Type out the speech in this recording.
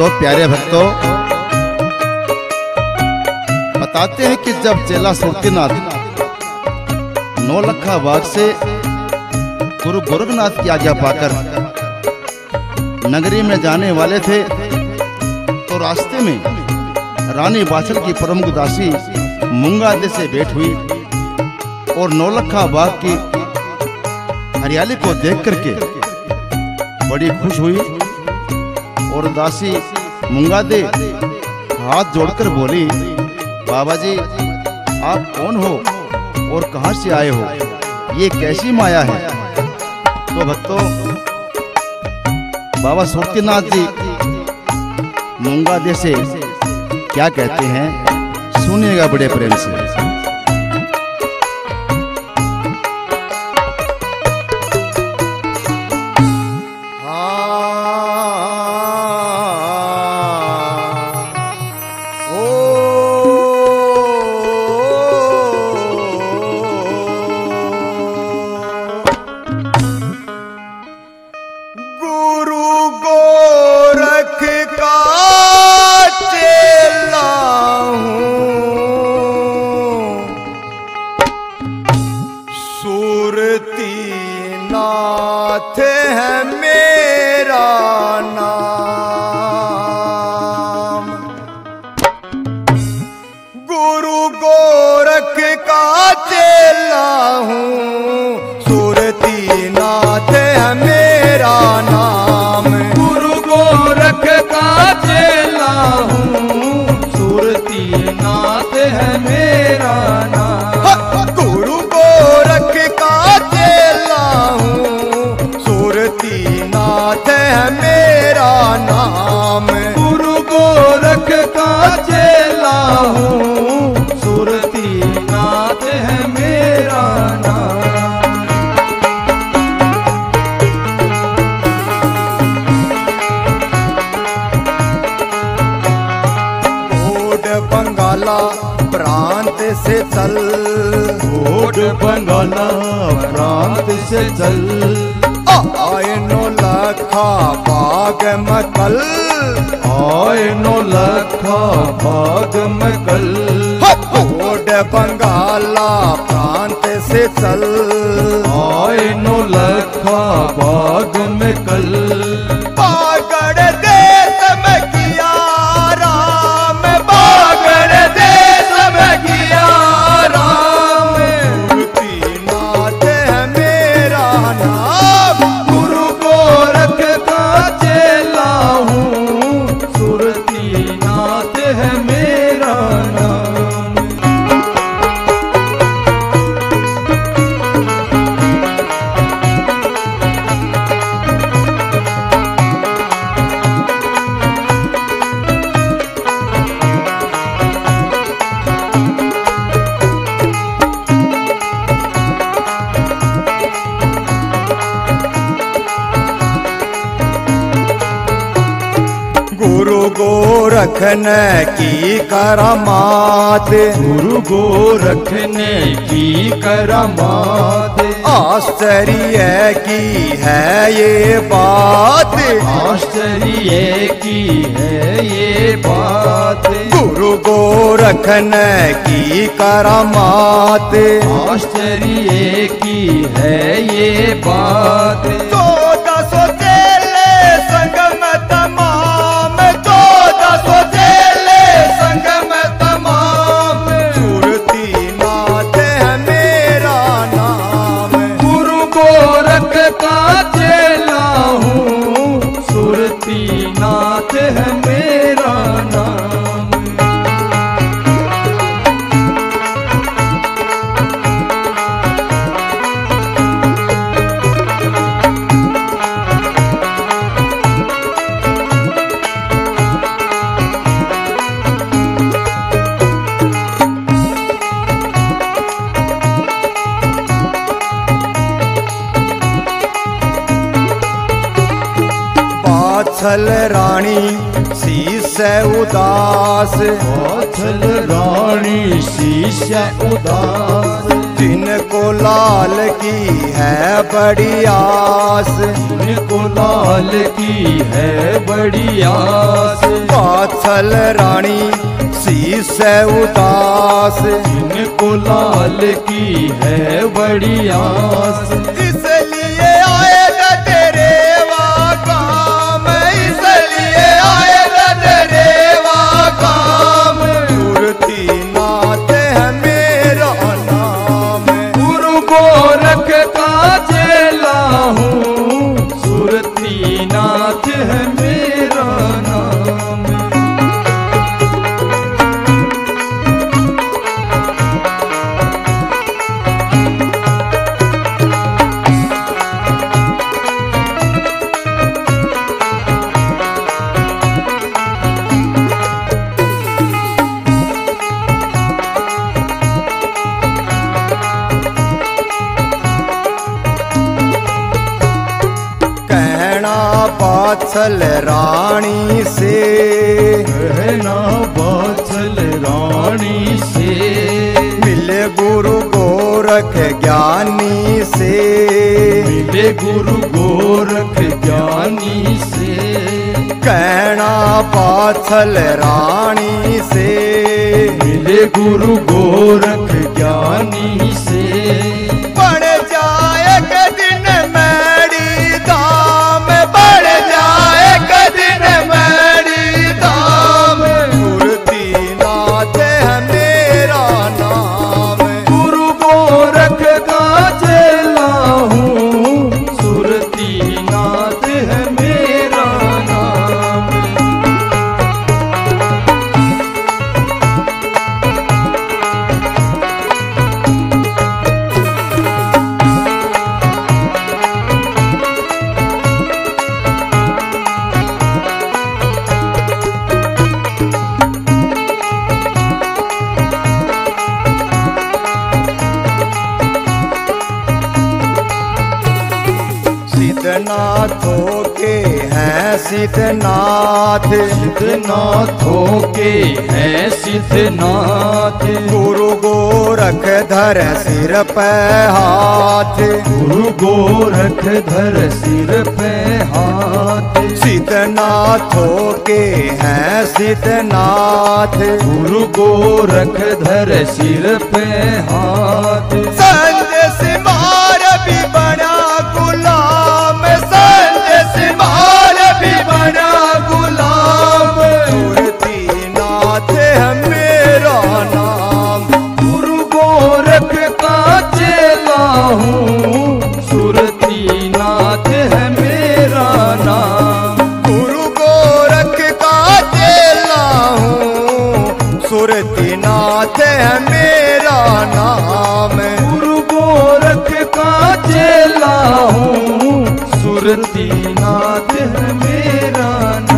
तो प्यारे भक्तों, बताते हैं कि जब चेला सुरतीनाथ नौलखा बाग से गुरु गोरखनाथ की आज्ञा पाकर नगरी में जाने वाले थे, तो रास्ते में रानी बाछड़ की प्रमुख दासी मुंगादे से भेंट हुई और नौलखा बाग की हरियाली को देख करके बड़ी खुश हुई। और दासी मुंगादे हाथ जोड़कर बोली, बाबा जी आप कौन हो और कहां से आए हो, ये कैसी माया है। तो भक्तों, बाबा सुरतीनाथ जी मुंगादे से क्या कहते हैं, सुनिएगा बड़े प्रेम से। सुरतीनाथ है मेरा नाम, गुरु गोरख का चेला हूँ। सुरतीनाथ है मेरा नाम, गुरु गोरख का चेला हूँ। सुरतीनाथ है मेरा नाम, गुरु गोरख का चेला हूँ। सुरतीनाथ है मेरा नाम, गुरु गोरख का चेला हूँ। सुरतीनाथ है मेरा नाम। ओड बंगाला प्रांत से चल, ओड बंगाला प्रांत से चल, आए नौलखा बाग मकल, आए नौलखा बाग मकल। ओड बंगाला प्रांत से चल, आए नौलखा बाग मकल। बागड़ देश में किया राम, बागड़ देश में किया राम। सुरतीनाथ है मेरा नाम, गुरु गोरख का चेला हूँ। सुरतीनाथ है मेरा नाम। गुरु गोरख ने की करामात, गुरु गोरख ने की करामात। आश्चर्य की है ये बात, आश्चर्य की है ये बात। गुरु गोरख ने की करामात। आश्चर्य की है ये बात। 1400 चेले संग में तमाम, 1400 चेले संग में तमाम। सुरतीनाथ है मेरा नाम, गुरु गोरख का चेला हूँ। सुरतीनाथ है मेरा नाम। बाछल रानी शीश उदास, बाछल रानी शीश उदास। दिन जिनको लाल की है बड़ी आस, जिनको लाल की है बड़ी आस, वात्सल रानी शीस उदास, जिनको लाल की है बड़ी आस, इसलिए आएगा तेरे काम, इसलिए आएगा तेरे काम, मूर्ति नाथ है मेरा नाम, गुरु गोरख का चेला हूँ, सुरती नाथ है मेरा नाम। वात्सल रानी से, कहना वात्सल रानी से, मिले गुरु गोरख ज्ञानी से, मिले गुरु गोरख ज्ञानी से, कहना वात्सल रानी से, मिले गुरु गोरख ज्ञानी से, बढ़ जाएगा दिन मेरी दाम, बढ़ जाएगा दिन मेरी दाम, मूर्ति नाथ है मेरा नाम, गुरु गोरख का चेला हूँ, सुरती नाथ है मेरा नाम। सिद्धनाथों के हैं सिद्धनाथ, सिद्धनाथों के हैं सिद्धनाथ, गुरु गोरख धर सिर पे हाथ, गुरु गोरख धर सिर पे हाथ, सिद्धनाथों के हैं सिद्धनाथ, गुरु गोरख धर सिर पे हाथ, संजय सिमार भी बना गुलाम, संजय सिमार भी बना गुलाम, मूर्ति नाथ है मेरा नाम, गुरु गोरख का चेला हूँ, सुरती नाथ है मेरा नाम। गुरु गोरख का चेला हूँ, सुरती नाथ है मेरा नाम, गुरु गोरख का चेला हूँ, सुरती नाथ है मेरा नाम।